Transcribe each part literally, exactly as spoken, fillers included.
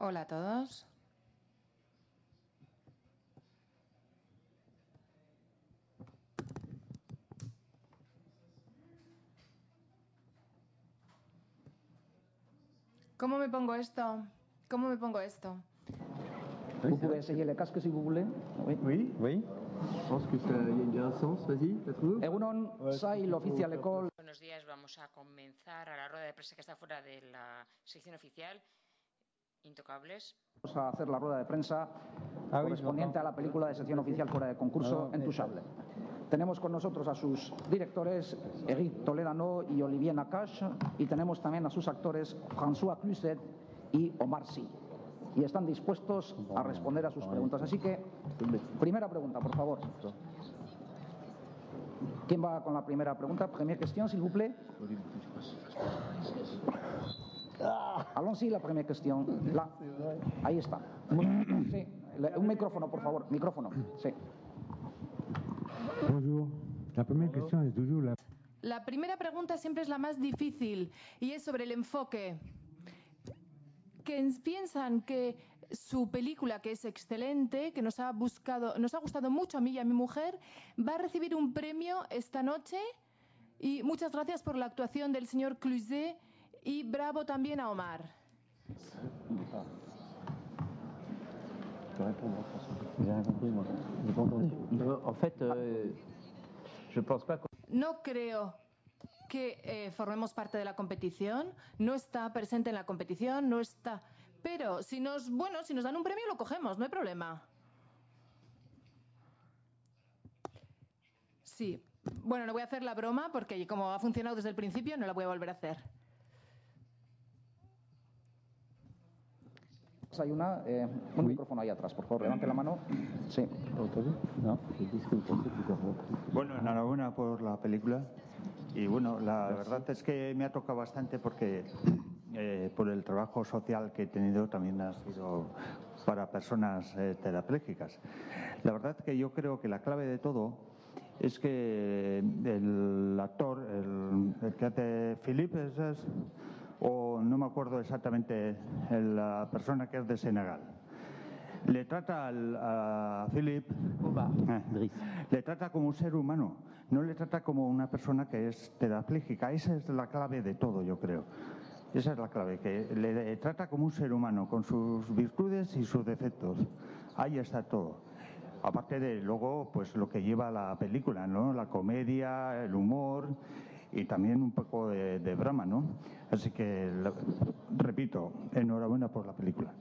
Hola a todos. ¿Cómo me pongo esto? ¿Cómo me pongo esto? Vous pouvez essayer le casque si vous voulez. Oui. Oui, oui. Je pense que ça y a une bien sens. Vas-y, la trouve. Egunon, soy el oficial Ecole. Buenos días, vamos a comenzar a la rueda de prensa que está fuera de la sección oficial. Intocables. Vamos a hacer la rueda de prensa Ah, oui, correspondiente a la película de sección oficial fuera de concurso, Ah, Intouchable. Tenemos con nosotros a sus directores, Eric Toledano y Olivier Nakache, y tenemos también a sus actores, François Cluzet y Omar Sy. Y están dispuestos a responder a sus preguntas. Así que, primera pregunta, por favor. ¿Quién va con la primera pregunta? Première question, s'il vous plaît. Allons-y, la primera cuestión. La... Ahí está. Sí. Un micrófono, por favor. Micrófono. Sí. Bonjour. La primera cuestión es toujours la... La primera pregunta siempre es la más difícil y es sobre el enfoque. Que piensan que su película, que es excelente, que nos ha buscado, nos ha gustado mucho a mí y a mi mujer, va a recibir un premio esta noche. Y muchas gracias por la actuación del señor Cluzet y bravo también a Omar. En fait, euh, je pense pas. No creo que eh, formemos parte de la competición, no está presente en la competición, no está... Pero si nos, bueno, si nos dan un premio lo cogemos, no hay problema. Sí. Bueno, no voy a hacer la broma porque como ha funcionado desde el principio no la voy a volver a hacer. Hay una, eh, un micrófono ahí atrás, por favor, levante la mano. Sí. No. Bueno, enhorabuena por la película. Y bueno, la verdad es que me ha tocado bastante porque eh, por el trabajo social que he tenido también ha sido para personas eh, tetrapléjicas. La verdad que yo creo que la clave de todo es que el actor, el, el que hace Philippe, es, es, o no me acuerdo exactamente la persona que es de Senegal, le trata al, a Philip eh, le trata como un ser humano, no le trata como una persona que es tetrapléjica. Esa es la clave de todo, yo creo. Esa es la clave, que le, le trata como un ser humano, con sus virtudes y sus defectos. Ahí está todo. Aparte de luego, pues lo que lleva la película, ¿no? La comedia, el humor y también un poco de, de drama, ¿no? Así que, lo, repito, enhorabuena por la película.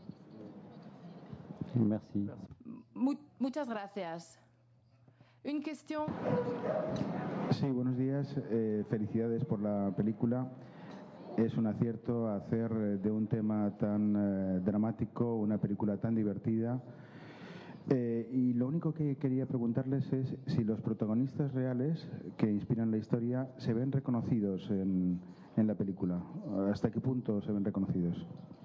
Merci. Muchas gracias. Una cuestión. Sí, buenos días. Eh, felicidades por la película. Es un acierto hacer de un tema tan eh, dramático una película tan divertida. Eh, y lo único que quería preguntarles es si los protagonistas reales que inspiran la historia se ven reconocidos en, en la película. ¿Hasta qué punto se ven reconocidos?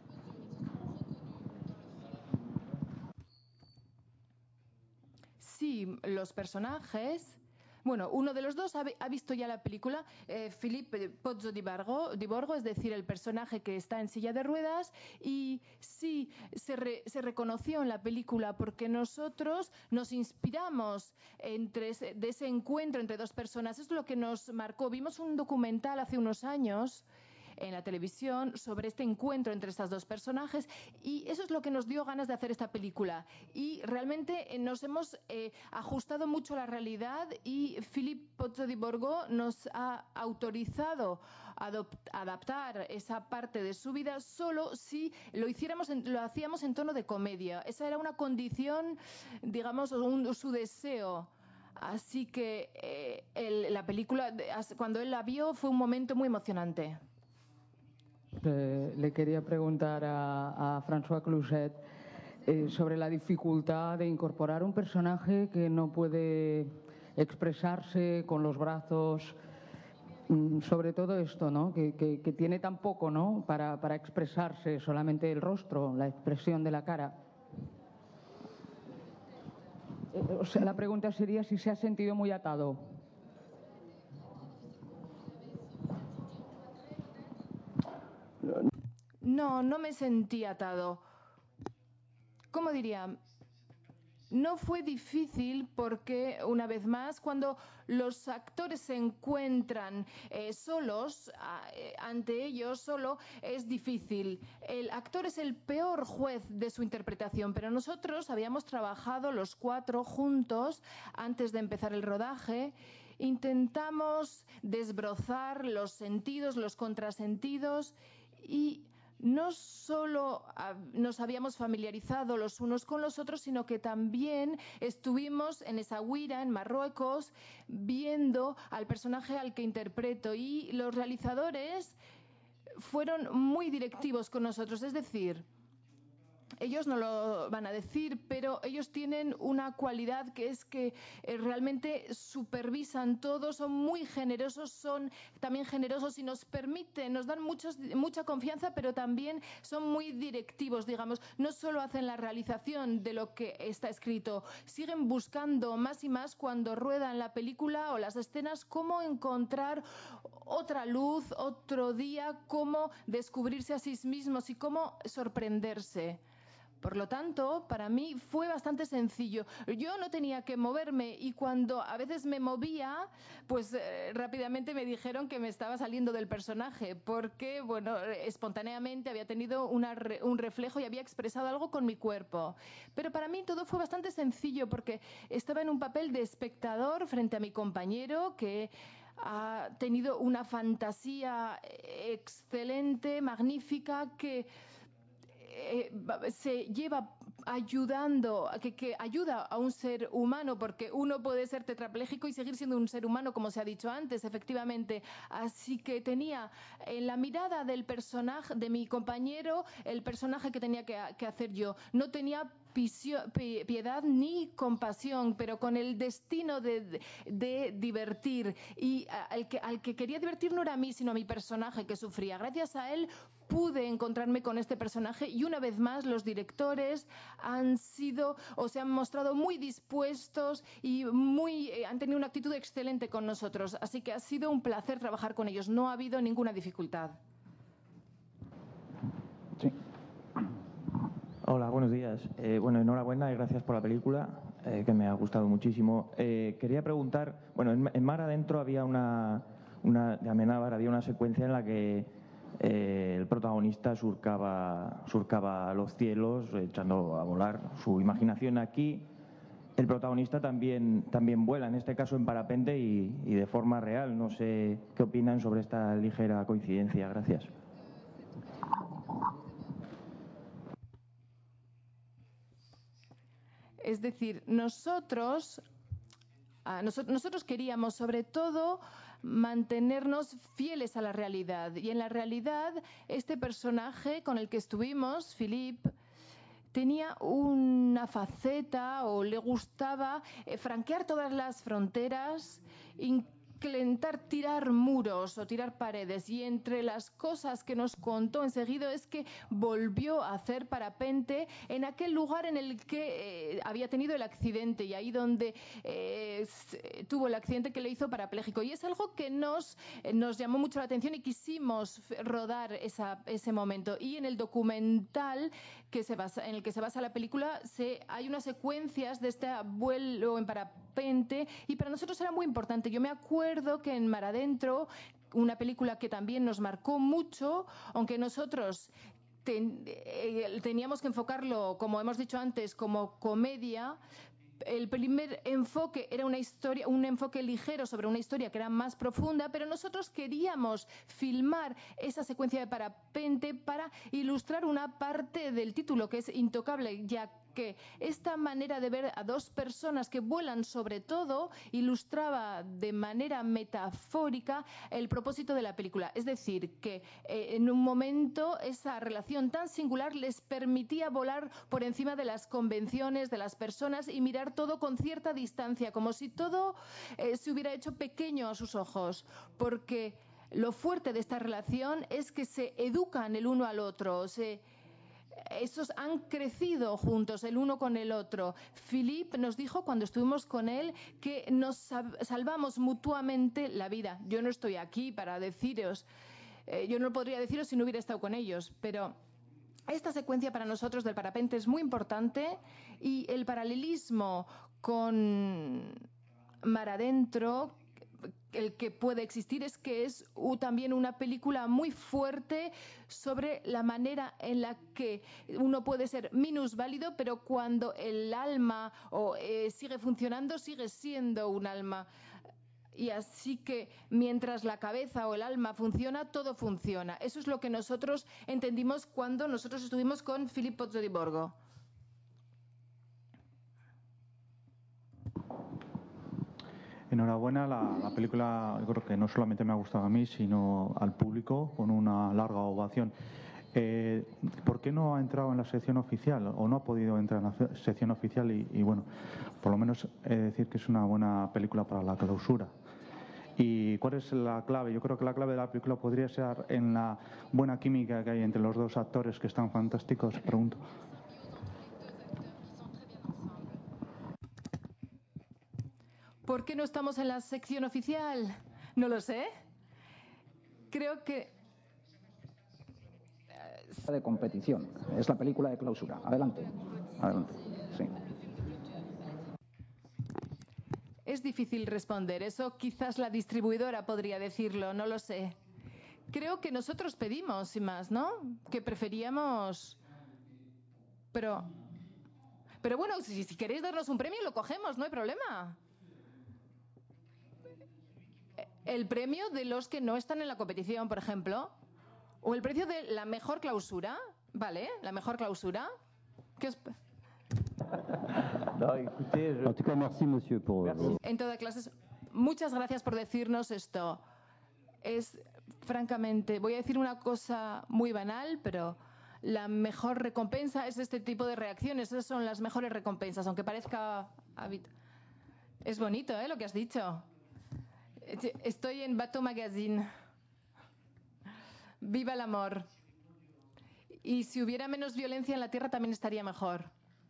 Sí, los personajes... Bueno, uno de los dos ha, ha visto ya la película, eh, Philippe Pozzo di Borgo, di Borgo, es decir, el personaje que está en silla de ruedas, y sí, se, re, se reconoció en la película porque nosotros nos inspiramos entre ese, de ese encuentro entre dos personas. Es lo que nos marcó. Vimos un documental hace unos años en la televisión sobre este encuentro entre estas dos personajes y eso es lo que nos dio ganas de hacer esta película y realmente nos hemos eh, ajustado mucho a la realidad y Philippe Pozzo di Borgo nos ha autorizado a adaptar esa parte de su vida solo si lo hiciéramos en, lo hacíamos en tono de comedia. Esa era una condición, digamos, un, su deseo. Así que eh, el, la película, cuando él la vio, fue un momento muy emocionante. Eh, le quería preguntar a, a François Cluzet eh, sobre la dificultad de incorporar un personaje que no puede expresarse con los brazos, mm, sobre todo esto, ¿no? Que, que, que tiene tan poco, ¿no? Para, para expresarse, solamente el rostro, la expresión de la cara. Eh, o sea, la pregunta sería si se ha sentido muy atado. No, no me sentí atado. ¿cómo diría? No fue difícil porque, una vez más, cuando los actores se encuentran eh, solos, a, eh, ante ellos solo, es difícil. El actor es el peor juez de su interpretación, pero nosotros habíamos trabajado los cuatro juntos antes de empezar el rodaje. Intentamos desbrozar los sentidos, los contrasentidos y no solo nos habíamos familiarizado los unos con los otros, sino que también estuvimos en Essaouira, en Marruecos, viendo al personaje al que interpreto. Y los realizadores fueron muy directivos con nosotros, es decir, ellos no lo van a decir, pero ellos tienen una cualidad que es que eh, realmente supervisan todo, son muy generosos, son también generosos y nos permiten, nos dan muchos, mucha confianza, pero también son muy directivos, digamos. No solo hacen la realización de lo que está escrito, siguen buscando más y más cuando ruedan la película o las escenas cómo encontrar otra luz, otro día, cómo descubrirse a sí mismos y cómo sorprenderse. Por lo tanto, para mí fue bastante sencillo. Yo no tenía que moverme y cuando a veces me movía, pues eh, rápidamente me dijeron que me estaba saliendo del personaje porque, bueno, espontáneamente había tenido una re, un reflejo y había expresado algo con mi cuerpo. Pero para mí todo fue bastante sencillo porque estaba en un papel de espectador frente a mi compañero que ha tenido una fantasía excelente, magnífica, que Eh, se lleva ayudando, que, que ayuda a un ser humano, porque uno puede ser tetrapléjico y seguir siendo un ser humano, como se ha dicho antes, efectivamente. Así que tenía en la mirada del personaje, de mi compañero, el personaje que tenía que, que hacer yo. No tenía piedad ni compasión, pero con el destino de, de, de divertir. Y al que, al que quería divertir no era a mí, sino a mi personaje que sufría. Gracias a él pude encontrarme con este personaje y una vez más los directores han sido o se han mostrado muy dispuestos y muy eh, han tenido una actitud excelente con nosotros. Así que ha sido un placer trabajar con ellos. No ha habido ninguna dificultad. Sí. Hola, buenos días. Eh, bueno, enhorabuena y gracias por la película, eh, que me ha gustado muchísimo. Eh, quería preguntar, bueno, en, en Mar Adentro había una, una, de Amenábar, había una secuencia en la que eh, el protagonista surcaba, surcaba los cielos, echando a volar su imaginación. Aquí el protagonista también, también vuela, en este caso en parapente y, y de forma real. No sé qué opinan sobre esta ligera coincidencia. Gracias. Es decir, nosotros, nosotros, nosotros queríamos sobre todo mantenernos fieles a la realidad. Y en la realidad, este personaje con el que estuvimos, Philippe, tenía una faceta o le gustaba eh, franquear todas las fronteras, intentar tirar muros o tirar paredes, y entre las cosas que nos contó enseguida es que volvió a hacer parapente en aquel lugar en el que eh, había tenido el accidente y ahí donde eh, tuvo el accidente que le hizo parapléjico, y es algo que nos, eh, nos llamó mucho la atención y quisimos rodar esa, ese momento. Y en el documental que se basa, en el que se basa la película se, hay unas secuencias de este vuelo en parapente y para nosotros era muy importante. Yo me acuerdo que en Mar Adentro, una película que también nos marcó mucho, aunque nosotros ten, eh, teníamos que enfocarlo, como hemos dicho antes, como comedia, el primer enfoque era una historia, un enfoque ligero sobre una historia que era más profunda, pero nosotros queríamos filmar esa secuencia de parapente para ilustrar una parte del título que es intocable, ya que esta manera de ver a dos personas que vuelan sobre todo ilustraba de manera metafórica el propósito de la película. Es decir, que eh, en un momento esa relación tan singular les permitía volar por encima de las convenciones, de las personas y mirar todo con cierta distancia, como si todo eh, se hubiera hecho pequeño a sus ojos, porque lo fuerte de esta relación es que se educan el uno al otro, se Esos han crecido juntos, el uno con el otro. Philippe nos dijo cuando estuvimos con él que nos salvamos mutuamente la vida. Yo no estoy aquí para deciros, eh, yo no podría deciros si no hubiera estado con ellos, pero esta secuencia para nosotros del parapente es muy importante y el paralelismo con Mar Adentro, el que puede existir, es que es uh, también una película muy fuerte sobre la manera en la que uno puede ser minusválido, pero cuando el alma o, eh, sigue funcionando, sigue siendo un alma. Y así que mientras la cabeza o el alma funciona, todo funciona. Eso es lo que nosotros entendimos cuando nosotros estuvimos con Philippe Pozzo di Borgo. Enhorabuena, la, la película yo creo que no solamente me ha gustado a mí, sino al público, con una larga ovación. Eh, ¿Por qué no ha entrado en la sección oficial o no ha podido entrar en la sección oficial? Y, y bueno, por lo menos he de decir que es una buena película para la clausura. ¿Y cuál es la clave? Yo creo que la clave de la película podría ser en la buena química que hay entre los dos actores que están fantásticos, pregunto. ¿Por qué no estamos en la sección oficial? No lo sé. Creo que... de competición. Es la película de clausura. Adelante. Adelante. Sí. Es difícil responder. Eso quizás la distribuidora podría decirlo, no lo sé. Creo que nosotros pedimos, sin más, ¿no? Que preferíamos... Pero... Pero bueno, si, si queréis darnos un premio, lo cogemos, no hay problema. El premio de los que no están en la competición, por ejemplo. O el precio de la mejor clausura. ¿Vale? La mejor clausura. ¿Qué os... No, écoutez, je... En tout cas, merci, monsieur, pour... En toda clase, muchas gracias por decirnos esto. Es, francamente, voy a decir una cosa muy banal, pero la mejor recompensa es este tipo de reacciones. Esas son las mejores recompensas, aunque parezca... Es bonito, ¿eh? Lo que has dicho. Estoy en Bateau Magazine. Viva el amor. Y si hubiera menos violencia en la Tierra también estaría mejor.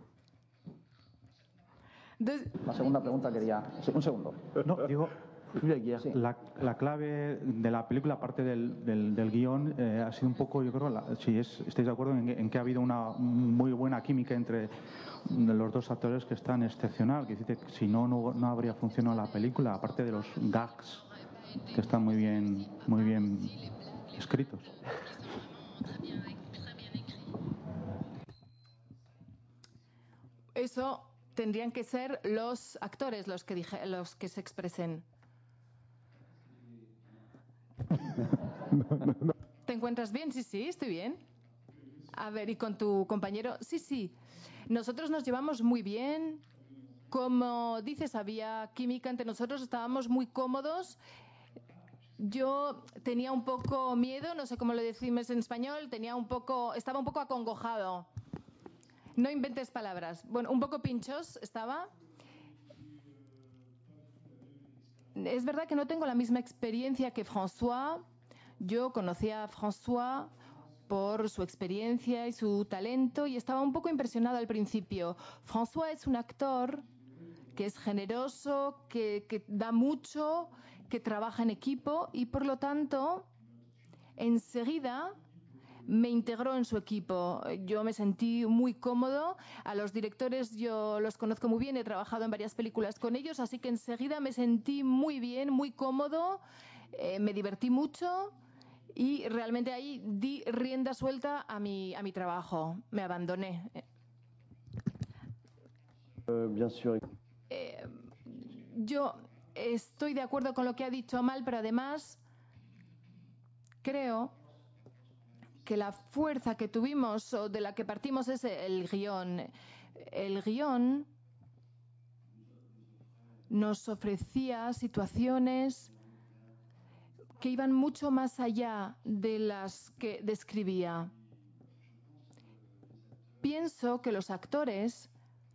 De... La segunda pregunta quería... Sí, un segundo. No, digo... Sí. La, la clave de la película, aparte del, del, del guión, eh, ha sido un poco, yo creo, la, si es, estáis de acuerdo en, en que ha habido una muy buena química entre los dos actores, que están excepcional, que dice que si no, no, no habría funcionado la película, aparte de los gags que están muy bien, muy bien escritos. Eso tendrían que ser los actores los que, dije, los que se expresen. No, no, no. ¿Te encuentras bien? Sí, sí, estoy bien. A ver, ¿y con tu compañero? Sí, sí. Nosotros nos llevamos muy bien. Como dices, había química entre nosotros, estábamos muy cómodos. Yo tenía un poco miedo, no sé cómo lo decimos en español, tenía un poco, estaba un poco acongojado. No inventes palabras. Bueno, un poco pinchos estaba. Es verdad que no tengo la misma experiencia que François. Yo conocía a François por su experiencia y su talento y estaba un poco impresionada al principio. François es un actor que es generoso, que, que da mucho, que trabaja en equipo y por lo tanto enseguida me integró en su equipo. Yo me sentí muy cómodo. A los directores yo los conozco muy bien, he trabajado en varias películas con ellos, así que enseguida me sentí muy bien, muy cómodo, eh, me divertí mucho y realmente ahí di rienda suelta a mi, a mi trabajo. Me abandoné. Uh, bien sûr. Eh, yo estoy de acuerdo con lo que ha dicho Amal, pero además creo que la fuerza que tuvimos o de la que partimos es el guión. El guión nos ofrecía situaciones que iban mucho más allá de las que describía. Pienso que los actores,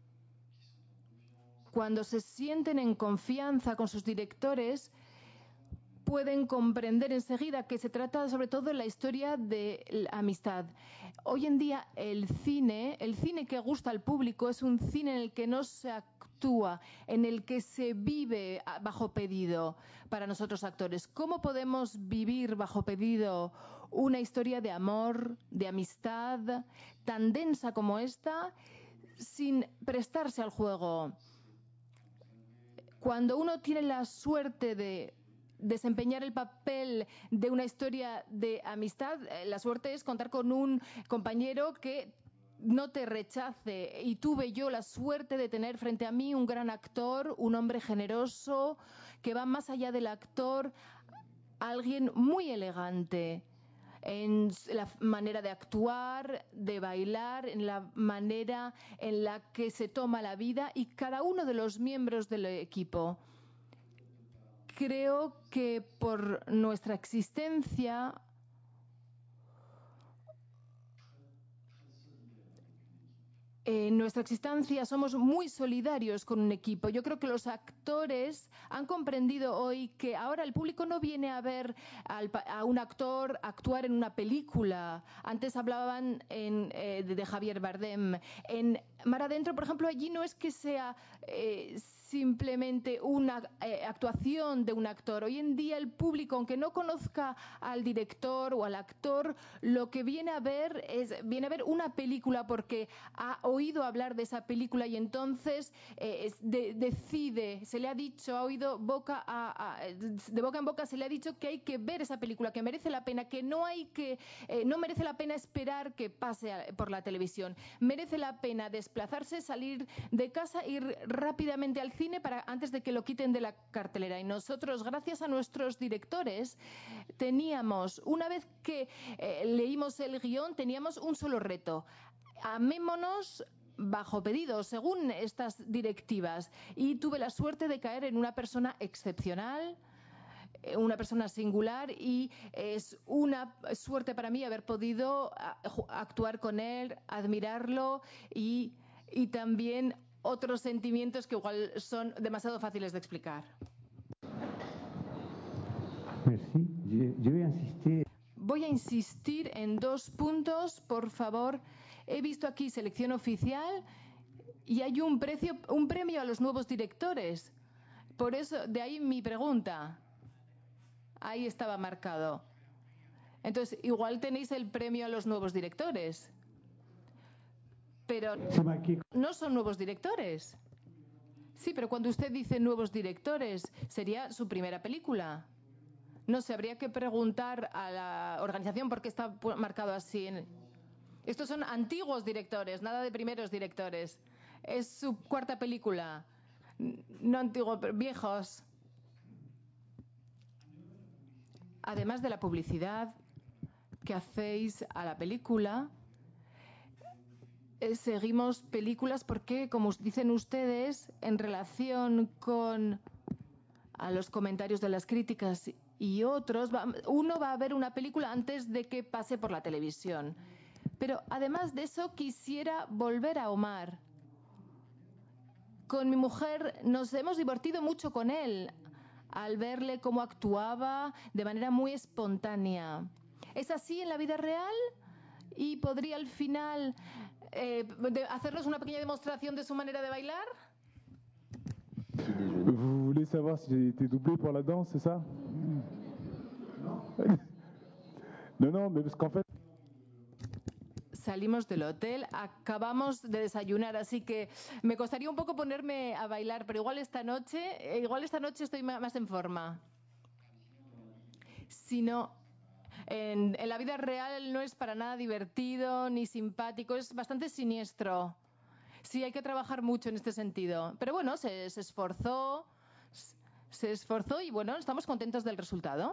cuando se sienten en confianza con sus directores, pueden comprender enseguida que se trata sobre todo de la historia de la amistad. Hoy en día el cine, el cine que gusta al público es un cine en el que no se actúa actúa, en el que se vive bajo pedido para nosotros actores. ¿Cómo podemos vivir bajo pedido una historia de amor, de amistad, tan densa como esta, sin prestarse al juego? Cuando uno tiene la suerte de desempeñar el papel de una historia de amistad, la suerte es contar con un compañero que no te rechace. Y tuve yo la suerte de tener frente a mí un gran actor, un hombre generoso, que va más allá del actor, alguien muy elegante en la manera de actuar, de bailar, en la manera en la que se toma la vida, y cada uno de los miembros del equipo. Creo que por nuestra existencia en nuestra existencia somos muy solidarios con un equipo. Yo creo que los actores han comprendido hoy que ahora el público no viene a ver al, a un actor actuar en una película. Antes hablaban en, eh, de Javier Bardem. En Mar Adentro, por ejemplo, allí no es que sea eh, simplemente una eh, actuación de un actor. Hoy en día el público, aunque no conozca al director o al actor, lo que viene a ver es viene a ver una película porque ha oído hablar de esa película y entonces eh, de, decide, se le ha dicho, ha oído boca a, a, de boca en boca se le ha dicho que hay que ver esa película, que merece la pena, que no hay que eh, no merece la pena esperar que pase a, por la televisión. Merece la pena desplazarse, salir de casa, ir rápidamente al cine para antes de que lo quiten de la cartelera. Y nosotros, gracias a nuestros directores, teníamos, una vez que eh, leímos el guión, teníamos un solo reto: amémonos bajo pedido, según estas directivas. Y tuve la suerte de caer en una persona excepcional, una persona singular, y es una suerte para mí haber podido actuar con él, admirarlo y, y también otros sentimientos que igual son demasiado fáciles de explicar. Merci. Je, je vais insister. Voy a insistir en dos puntos, por favor. He visto aquí selección oficial y hay un precio, un premio a los nuevos directores. Por eso, de ahí mi pregunta. Ahí estaba marcado. Entonces, igual tenéis el premio a los nuevos directores. Pero no son nuevos directores. Sí, pero cuando usted dice nuevos directores, sería su primera película. No sé, habría que preguntar a la organización por qué está marcado así. Estos son antiguos directores, nada de primeros directores. Es su cuarta película. No antiguos, pero viejos. Además de la publicidad que hacéis a la película, eh, seguimos películas porque, como dicen ustedes, en relación con a los comentarios de las críticas y otros, va, uno va a ver una película antes de que pase por la televisión. Pero además de eso, quisiera volver a Omar. Con mi mujer nos hemos divertido mucho con él al verle cómo actuaba de manera muy espontánea. ¿Es así en la vida real? ¿Y podría al final eh, de hacernos una pequeña demostración de su manera de bailar? Vous voulez savoir si j'ai été doublé pour la danse, c'est ça? Non, non, mais parce qu'en fait... Salimos del hotel, acabamos de desayunar, así que me costaría un poco ponerme a bailar, pero igual esta noche, igual esta noche estoy más en forma. Si no, en, en la vida real no es para nada divertido ni simpático, es bastante siniestro. Sí, hay que trabajar mucho en este sentido. Pero bueno, se, se esforzó, se esforzó y bueno, estamos contentos del resultado.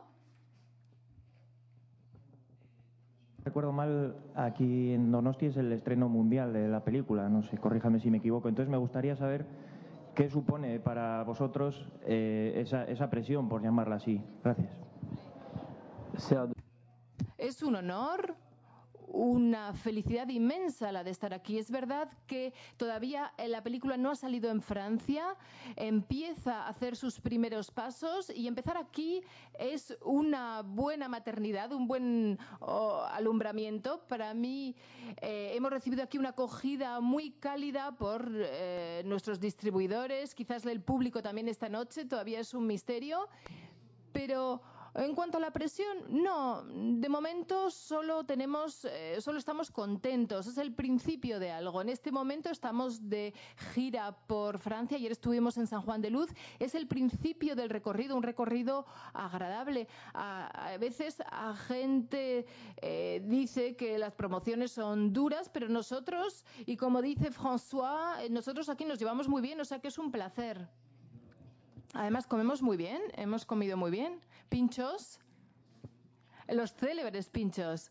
Recuerdo mal, aquí en Donosti es el estreno mundial de la película, no sé, corríjame si me equivoco. Entonces me gustaría saber qué supone para vosotros eh, esa, esa presión, por llamarla así. Gracias. Es un honor, una felicidad inmensa la de estar aquí. Es verdad que todavía la película no ha salido en Francia, empieza a hacer sus primeros pasos y empezar aquí es una buena maternidad, un buen oh, alumbramiento. Para mí eh, hemos recibido aquí una acogida muy cálida por eh, nuestros distribuidores, quizás el público también esta noche, todavía es un misterio, pero en cuanto a la presión, no, de momento solo tenemos, eh, solo estamos contentos, es el principio de algo. En este momento estamos de gira por Francia, ayer estuvimos en San Juan de Luz, es el principio del recorrido, un recorrido agradable. A, a veces a gente eh, dice que las promociones son duras, pero nosotros, y como dice François, nosotros aquí nos llevamos muy bien, o sea que es un placer. Además comemos muy bien, hemos comido muy bien. Pinchos, los célebres pinchos.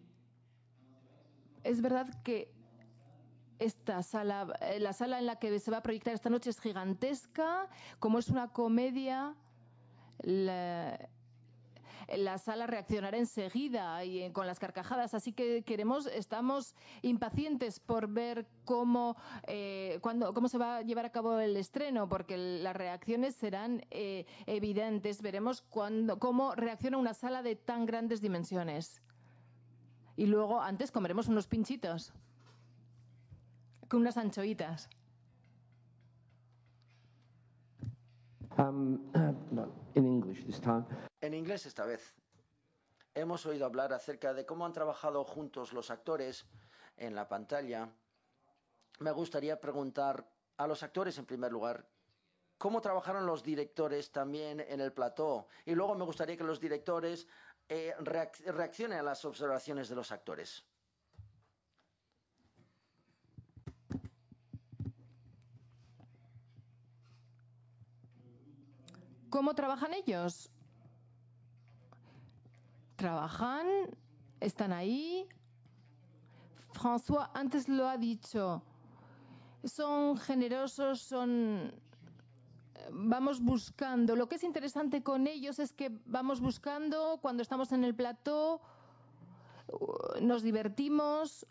Es verdad que esta sala, la sala en la que se va a proyectar esta noche es gigantesca. Como es una comedia, la, la sala reaccionará enseguida y con las carcajadas, así que queremos, estamos impacientes por ver cómo, eh, cuándo, cómo se va a llevar a cabo el estreno, porque las reacciones serán eh, evidentes. Veremos cuándo, cómo reacciona una sala de tan grandes dimensiones. Y luego, antes comeremos unos pinchitos con unas anchoitas. Um, no, in English this time. En inglés esta vez. Hemos oído hablar acerca de cómo han trabajado juntos los actores en la pantalla. Me gustaría preguntar a los actores en primer lugar, ¿cómo trabajaron los directores también en el plató? Y luego me gustaría que los directores eh, reac reaccionen a las observaciones de los actores. ¿Cómo trabajan ellos? Trabajan, están ahí. François antes lo ha dicho. Son generosos, son... Vamos buscando. Lo que es interesante con ellos es que vamos buscando, cuando estamos en el plató, nos divertimos.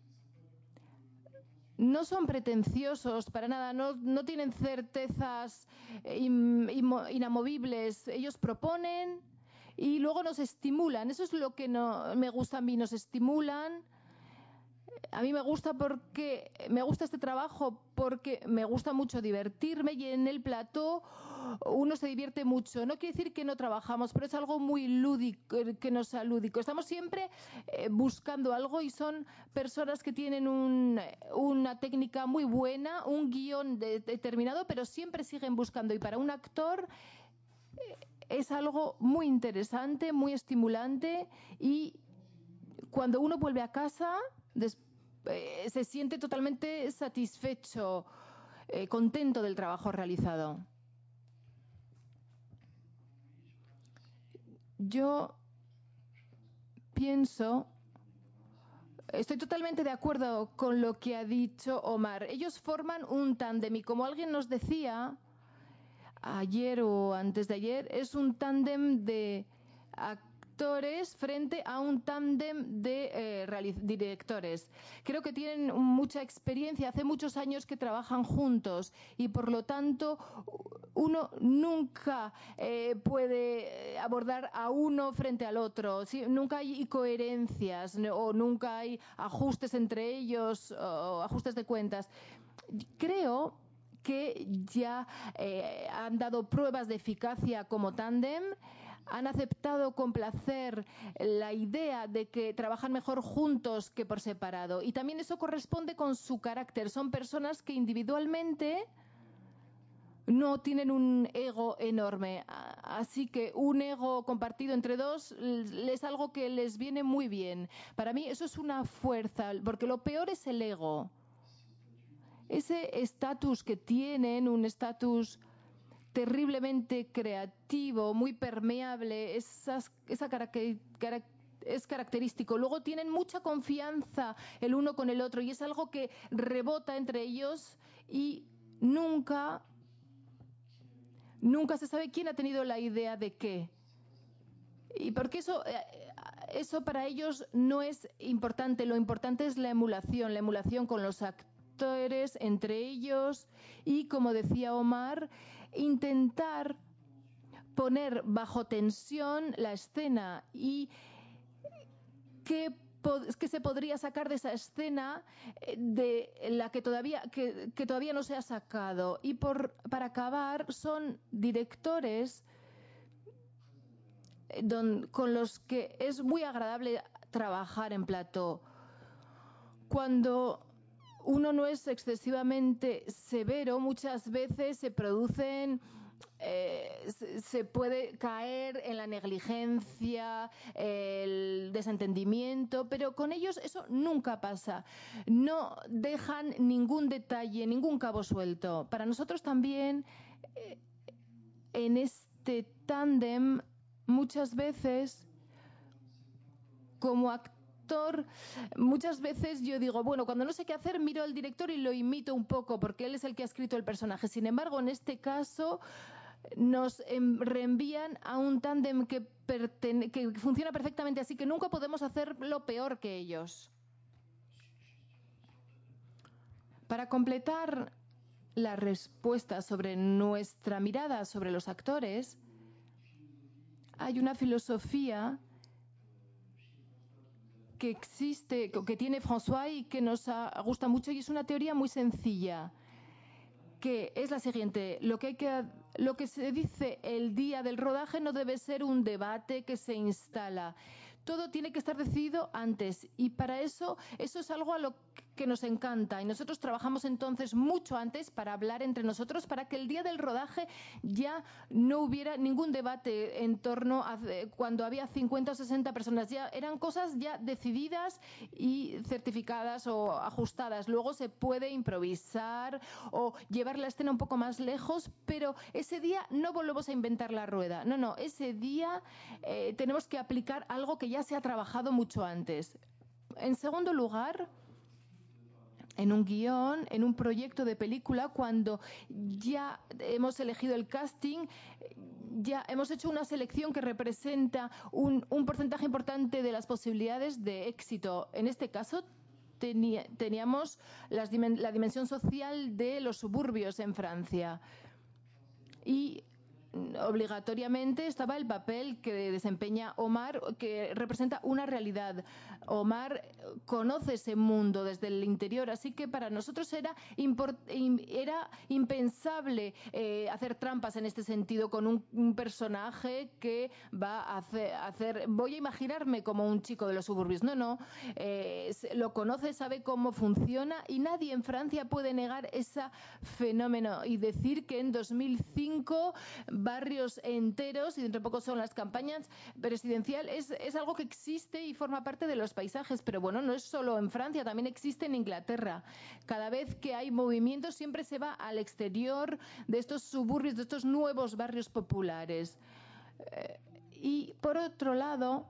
No son pretenciosos para nada, no, no tienen certezas in, in, inamovibles. Ellos proponen y luego nos estimulan. Eso es lo que no, me gusta a mí, nos estimulan. A mí me gusta porque me gusta este trabajo porque me gusta mucho divertirme y en el plató uno se divierte mucho. No quiere decir que no trabajamos, pero es algo muy lúdico, que no sea lúdico. Estamos siempre eh, buscando algo y son personas que tienen un, una técnica muy buena, un guión de, determinado, pero siempre siguen buscando. Y para un actor eh, es algo muy interesante, muy estimulante y cuando uno vuelve a casa después Eh, se siente totalmente satisfecho, eh, contento del trabajo realizado. Yo pienso, estoy totalmente de acuerdo con lo que ha dicho Omar. Ellos forman un tándem y como alguien nos decía ayer o antes de ayer, es un tándem de actores frente a un tándem de eh, directores. Creo que tienen mucha experiencia, hace muchos años que trabajan juntos y por lo tanto uno nunca eh, puede abordar a uno frente al otro. ¿Sí? Nunca hay incoherencias o nunca hay ajustes entre ellos o ajustes de cuentas. Creo que ya eh, han dado pruebas de eficacia como tándem. Han aceptado con placer la idea de que trabajan mejor juntos que por separado. Y también eso corresponde con su carácter. Son personas que individualmente no tienen un ego enorme. Así que un ego compartido entre dos es algo que les viene muy bien. Para mí eso es una fuerza, porque lo peor es el ego. Ese estatus que tienen, un estatus terriblemente creativo, muy permeable, esas, esa carac- carac- es característico. Luego tienen mucha confianza el uno con el otro y es algo que rebota entre ellos y nunca, nunca se sabe quién ha tenido la idea de qué. Y porque eso eso para ellos no es importante. Lo importante es la emulación, la emulación con los actores, entre ellos, y, como decía Omar, intentar poner bajo tensión la escena y qué que se podría sacar de esa escena de la que todavía, que, que todavía no se ha sacado. Y por, para acabar, son directores don, con los que es muy agradable trabajar en plató. Cuando uno no es excesivamente severo, muchas veces se producen... Eh, se, se puede caer en la negligencia, el desentendimiento, pero con ellos eso nunca pasa. No dejan ningún detalle, ningún cabo suelto. Para nosotros también, eh, en este tándem, muchas veces, como actor, muchas veces yo digo, bueno, cuando no sé qué hacer, miro al director y lo imito un poco, porque él es el que ha escrito el personaje. Sin embargo, en este caso, nos reenvían a un tándem que, que funciona perfectamente, así que nunca podemos hacerlo peor que ellos. Para completar la respuesta sobre nuestra mirada sobre los actores, hay una filosofía que existe, que tiene François y que nos gusta mucho, y es una teoría muy sencilla, que es la siguiente: lo que hay que Lo que se dice el día del rodaje no debe ser un debate que se instala. Todo tiene que estar decidido antes, y para eso, eso es algo a lo que nos encanta, y nosotros trabajamos entonces mucho antes para hablar entre nosotros, para que el día del rodaje ya no hubiera ningún debate en torno a cuando había cincuenta o sesenta personas. Ya eran cosas ya decididas y certificadas o ajustadas. Luego se puede improvisar o llevar la escena un poco más lejos, pero ese día no volvemos a inventar la rueda. No, no, ese día eh, tenemos que aplicar algo que ya se ha trabajado mucho antes. En segundo lugar, en un guión, en un proyecto de película, cuando ya hemos elegido el casting, ya hemos hecho una selección que representa un, un porcentaje importante de las posibilidades de éxito. En este caso, tenía, teníamos las, la dimensión social de los suburbios en Francia. Y obligatoriamente estaba el papel que desempeña Omar, que representa una realidad. Omar conoce ese mundo desde el interior, así que para nosotros era, import, era impensable eh, hacer trampas en este sentido con un, un personaje que va a hacer, a hacer, voy a imaginarme como un chico de los suburbios. No, no, eh, lo conoce, sabe cómo funciona, y nadie en Francia puede negar ese fenómeno y decir que en dos mil cinco barrios enteros, y dentro de poco son las campañas presidenciales, es, es algo que existe y forma parte de los paisajes. Pero bueno, no es solo en Francia, también existe en Inglaterra. Cada vez que hay movimientos siempre se va al exterior de estos suburbios, de estos nuevos barrios populares. Eh, y por otro lado,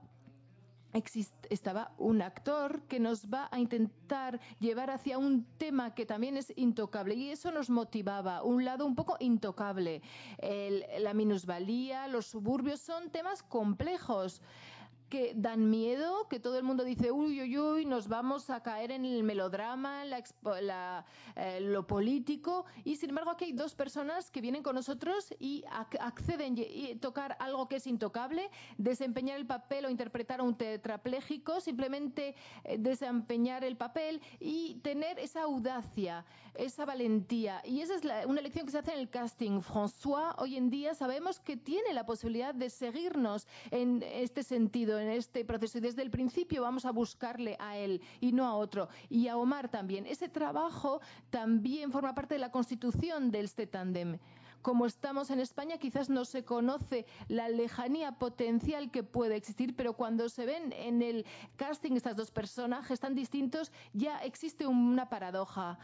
Existe, estaba un actor que nos va a intentar llevar hacia un tema que también es intocable, y eso nos motivaba, un lado un poco intocable. El, la minusvalía, los suburbios, son temas complejos que dan miedo, que todo el mundo dice uy, uy, uy, nos vamos a caer en el melodrama, la, la, eh, lo político, y sin embargo aquí hay dos personas que vienen con nosotros y ac acceden a tocar algo que es intocable, desempeñar el papel o interpretar a un tetrapléjico, simplemente eh, desempeñar el papel y tener esa audacia, esa valentía, y esa es la, una elección que se hace en el casting. François hoy en día sabemos que tiene la posibilidad de seguirnos en este sentido, en este proceso, y desde el principio vamos a buscarle a él y no a otro, y a Omar también. Ese trabajo también forma parte de la constitución de este tándem. Como estamos en España, quizás no se conoce la lejanía potencial que puede existir, pero cuando se ven en el casting estas dos personajes tan distintos, ya existe una paradoja.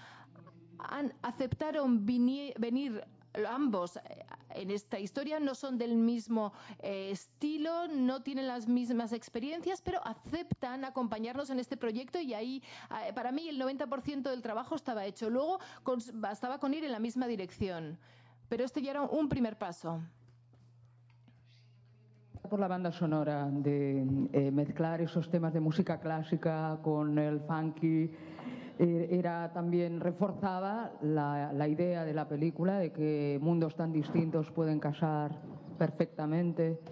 Han, aceptaron venir, venir ambos en esta historia, no son del mismo eh, estilo, no tienen las mismas experiencias, pero aceptan acompañarnos en este proyecto, y ahí eh, para mí el noventa por ciento del trabajo estaba hecho. Luego con, bastaba con ir en la misma dirección, pero este ya era un primer paso. por la banda sonora, de eh, mezclar esos temas de música clásica con el funky. Eh, era también reforzaba la, la idea de la película de que mundos tan distintos pueden casar perfectamente.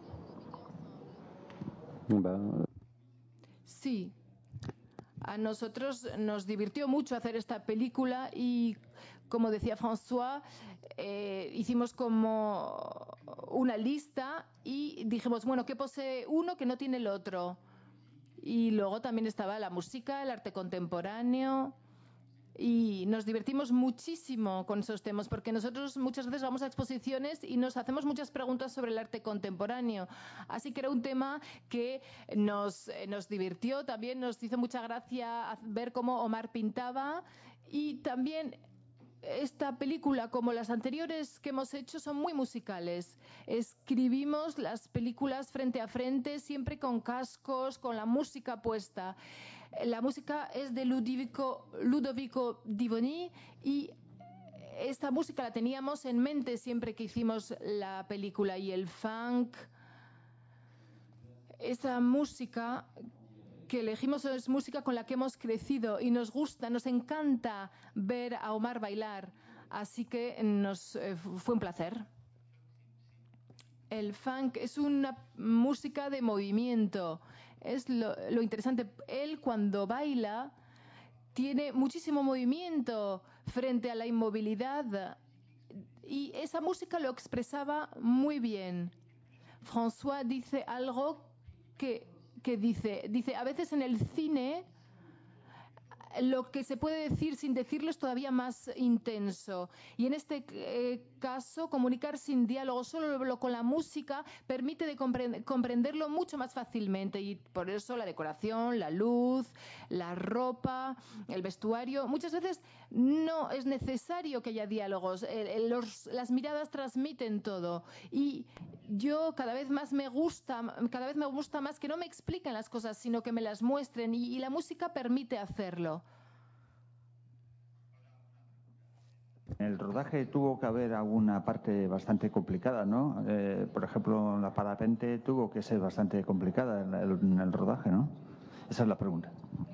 Sí, a nosotros nos divirtió mucho hacer esta película y, como decía François, eh, hicimos como una lista y dijimos, bueno, ¿qué posee uno que no tiene el otro? Y luego también estaba la música, el arte contemporáneo. Y nos divertimos muchísimo con esos temas, porque nosotros muchas veces vamos a exposiciones y nos hacemos muchas preguntas sobre el arte contemporáneo. Así que era un tema que nos, nos divirtió, también nos hizo mucha gracia ver cómo Omar pintaba. Y también esta película, como las anteriores que hemos hecho, son muy musicales. Escribimos las películas frente a frente, siempre con cascos, con la música puesta. La música es de Ludovico, Ludovico Divoni y esta música la teníamos en mente siempre que hicimos la película. Y el funk, esa música que elegimos es música con la que hemos crecido y nos gusta, nos encanta ver a Omar bailar. Así que nos eh, fue un placer. El funk es una música de movimiento. Es lo, lo interesante. Él, cuando baila, tiene muchísimo movimiento frente a la inmovilidad. Y esa música lo expresaba muy bien. François dice algo que, que dice, dice, a veces en el cine lo que se puede decir sin decirlo es todavía más intenso. Y en este eh, caso, comunicar sin diálogo, solo con la música, permite de comprend- comprenderlo mucho más fácilmente. Y por eso la decoración, la luz, la ropa, el vestuario, muchas veces no es necesario que haya diálogos. Eh, eh, los, las miradas transmiten todo. Y yo cada vez más me gusta, cada vez me gusta más que no me expliquen las cosas, sino que me las muestren. Y, y la música permite hacerlo. En el rodaje tuvo que haber alguna parte bastante complicada, ¿no? Eh, por ejemplo, la parapente tuvo que ser bastante complicada en el, en el rodaje, ¿no? Esa es la pregunta.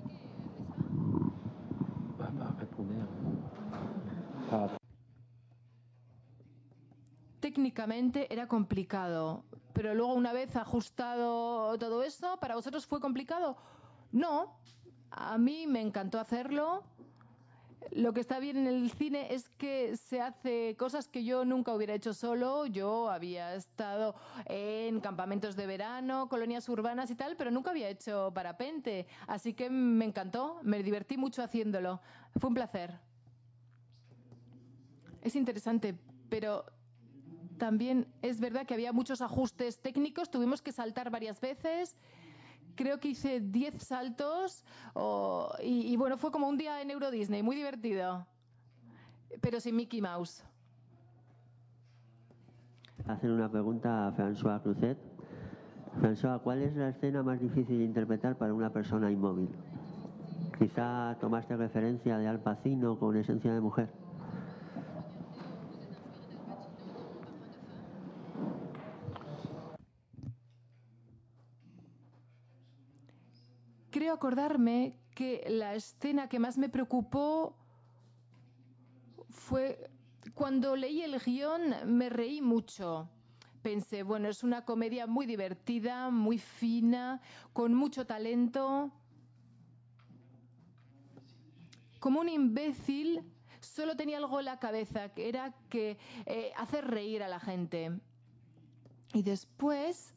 Técnicamente era complicado, pero luego una vez ajustado todo eso, ¿para vosotros fue complicado? No, a mí me encantó hacerlo. Lo que está bien en el cine es que se hace cosas que yo nunca hubiera hecho solo. Yo había estado en campamentos de verano, colonias urbanas y tal, pero nunca había hecho parapente. Así que me encantó, me divertí mucho haciéndolo. Fue un placer. Es interesante, pero también es verdad que había muchos ajustes técnicos, tuvimos que saltar varias veces. Creo que hice diez saltos oh, y, y bueno, fue como un día en Euro Disney, muy divertido, pero sin Mickey Mouse. Hacer una pregunta a François Cluzet. François, ¿cuál es la escena más difícil de interpretar para una persona inmóvil? Quizá tomaste referencia de Al Pacino con Esencia de mujer. Creo acordarme que la escena que más me preocupó fue cuando leí el guión, me reí mucho. Pensé, bueno, es una comedia muy divertida, muy fina, con mucho talento. Como un imbécil, solo tenía algo en la cabeza, que era que eh, hacer reír a la gente. Y después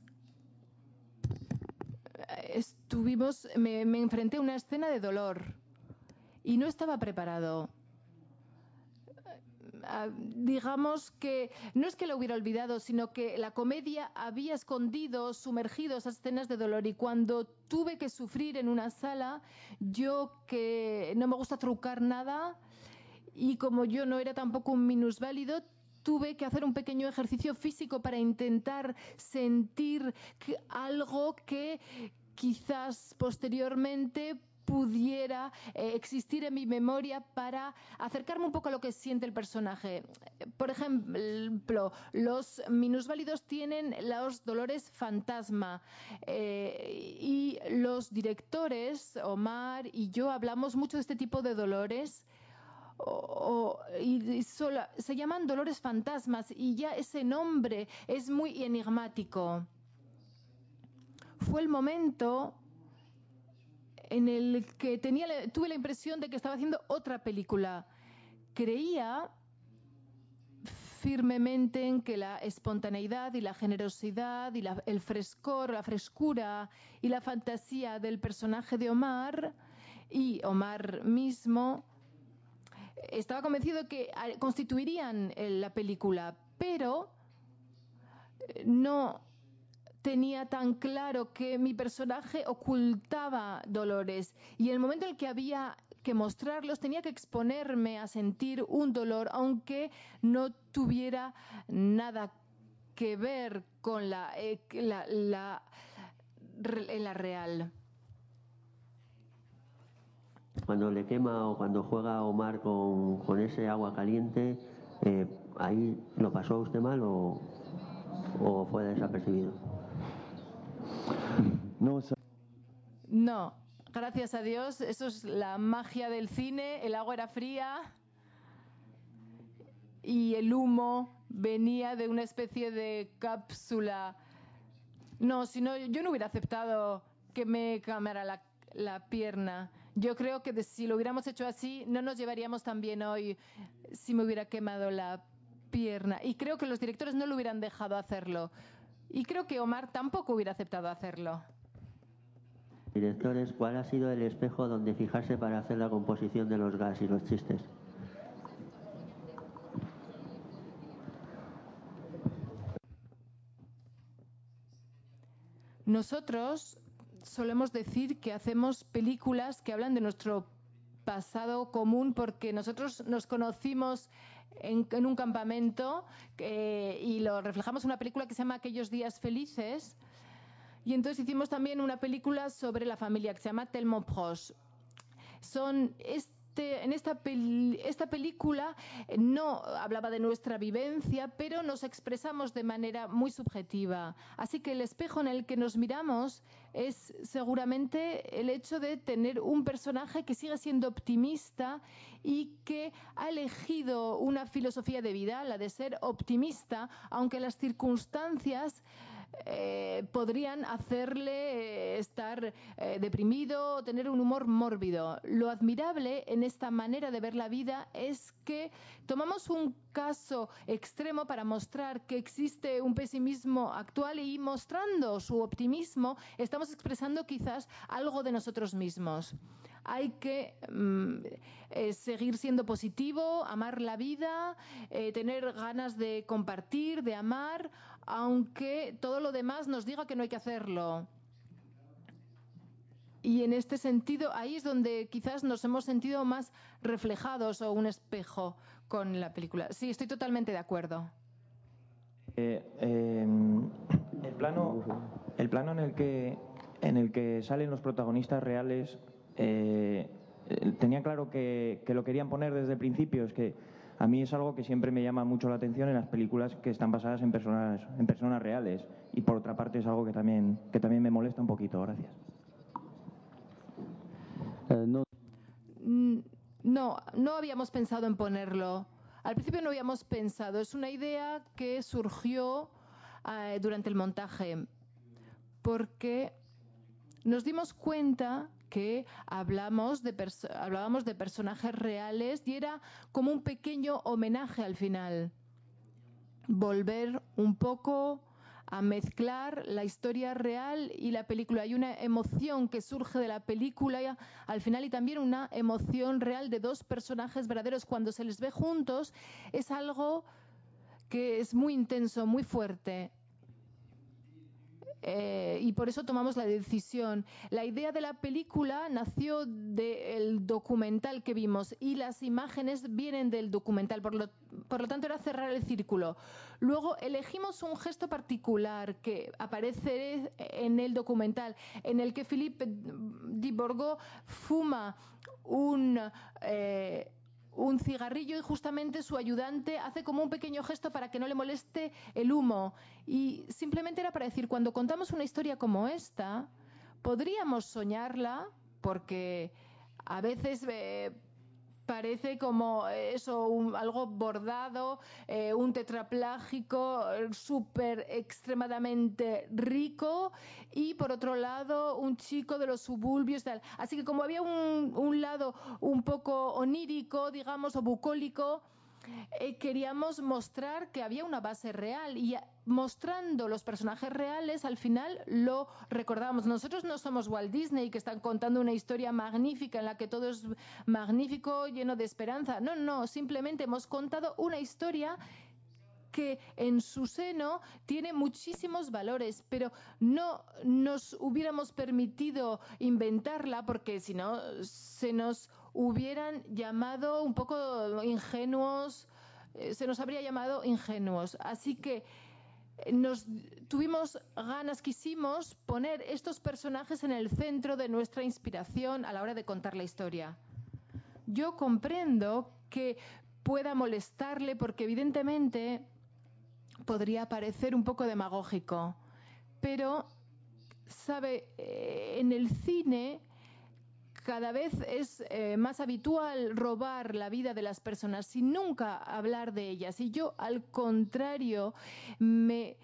estuvimos, me, me enfrenté a una escena de dolor y no estaba preparado. Digamos que no es que lo hubiera olvidado, sino que la comedia había escondido, sumergido esas escenas de dolor, y cuando tuve que sufrir en una sala, yo que no me gusta trucar nada y como yo no era tampoco un minusválido, tuve que hacer un pequeño ejercicio físico para intentar sentir que algo que quizás posteriormente pudiera eh, existir en mi memoria para acercarme un poco a lo que siente el personaje. Por ejemplo, los minusválidos tienen los dolores fantasma eh, y los directores, Omar y yo, hablamos mucho de este tipo de dolores. O, o, y, y sola, se llaman dolores fantasmas y ya ese nombre es muy enigmático. Fue el momento en el que tenía, tuve la impresión de que estaba haciendo otra película. Creía firmemente en que la espontaneidad y la generosidad y la, el frescor, la frescura y la fantasía del personaje de Omar y Omar mismo, estaba convencido de que constituirían la película, pero no tenía tan claro que mi personaje ocultaba dolores y en el momento en el que había que mostrarlos tenía que exponerme a sentir un dolor aunque no tuviera nada que ver con la, eh, la, la, la real. Cuando le quema o cuando juega Omar con, con ese agua caliente, eh, ¿ahí lo pasó usted mal o, o fue desapercibido? No, ça... no, gracias a Dios, eso es la magia del cine, el agua era fría y el humo venía de una especie de cápsula. No, si no, yo no hubiera aceptado que me quemara la, la pierna. Yo creo que de, si lo hubiéramos hecho así, no nos llevaríamos tan bien hoy si me hubiera quemado la pierna. Y creo que los directores no lo hubieran dejado hacerlo. Y creo que Omar tampoco hubiera aceptado hacerlo. Directores, ¿cuál ha sido el espejo donde fijarse para hacer la composición de los gags y los chistes? Nosotros solemos decir que hacemos películas que hablan de nuestro pasado común porque nosotros nos conocimos en, en un campamento eh, y lo reflejamos en una película que se llama Aquellos días felices y entonces hicimos también una película sobre la familia que se llama Tellement Proche. Son este, en esta, pel, esta película no hablaba de nuestra vivencia, pero nos expresamos de manera muy subjetiva. Así que el espejo en el que nos miramos es seguramente el hecho de tener un personaje que sigue siendo optimista y que ha elegido una filosofía de vida, la de ser optimista, aunque las circunstancias Eh, podrían hacerle eh, estar eh, deprimido o tener un humor mórbido. Lo admirable en esta manera de ver la vida es que tomamos un caso extremo para mostrar que existe un pesimismo actual y mostrando su optimismo estamos expresando quizás algo de nosotros mismos. Hay que mm, eh, seguir siendo positivo, amar la vida, eh, tener ganas de compartir, de amar, aunque todo lo demás nos diga que no hay que hacerlo. Y en este sentido, ahí es donde quizás nos hemos sentido más reflejados o un espejo con la película. Sí, estoy totalmente de acuerdo. Eh, eh, el plano, el plano en el que en el que salen los protagonistas reales, eh, tenía claro que, que lo querían poner desde el principio. Es que a mí es algo que siempre me llama mucho la atención en las películas que están basadas en personas, en personas reales. Y por otra parte es algo que también, que también me molesta un poquito. Gracias. Euh, no. No, no habíamos pensado en ponerlo. Al principio no habíamos pensado. Es una idea que surgió eh, durante el montaje. Porque nos dimos cuenta que hablamos de hablábamos de personajes reales y era como un pequeño homenaje al final. Volver un poco a mezclar la historia real y la película. Hay una emoción que surge de la película al final y también una emoción real de dos personajes verdaderos. Cuando se les ve juntos es algo que es muy intenso, muy fuerte. Eh, y por eso tomamos la decisión. La idea de la película nació del documental que vimos y las imágenes vienen del documental, por lo, por lo tanto era cerrar el círculo. Luego elegimos un gesto particular que aparece en el documental, en el que Philippe de Bourgoin fuma un... Eh, un cigarrillo y justamente su ayudante hace como un pequeño gesto para que no le moleste el humo. Y simplemente era para decir, cuando contamos una historia como esta, podríamos soñarla, porque a veces eh, parece como eso, un, algo bordado, eh, un tetraplágico súper extremadamente rico y por otro lado un chico de los suburbios tal. Así que como había un, un lado un poco onírico, digamos, o bucólico, eh, queríamos mostrar que había una base real y mostrando los personajes reales al final lo recordamos. Nosotros no somos Walt Disney que están contando una historia magnífica en la que todo es magnífico, lleno de esperanza. No, no, simplemente hemos contado una historia que en su seno tiene muchísimos valores, pero no nos hubiéramos permitido inventarla porque si no se nos hubieran llamado un poco ingenuos, eh, se nos habría llamado ingenuos. Así que nos tuvimos ganas, quisimos poner estos personajes en el centro de nuestra inspiración a la hora de contar la historia. Yo comprendo que pueda molestarle porque evidentemente podría parecer un poco demagógico, pero sabe, en el cine cada vez es eh, más habitual robar la vida de las personas sin nunca hablar de ellas. Y yo, al contrario, me,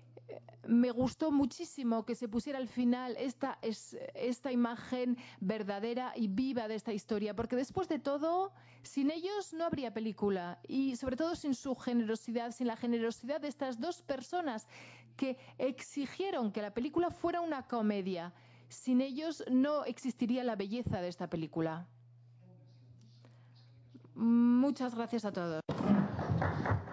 me gustó muchísimo que se pusiera al final esta, es, esta imagen verdadera y viva de esta historia, porque después de todo, sin ellos no habría película. Y sobre todo sin su generosidad, sin la generosidad de estas dos personas que exigieron que la película fuera una comedia. Sin ellos no existiría la belleza de esta película. Muchas gracias a todos.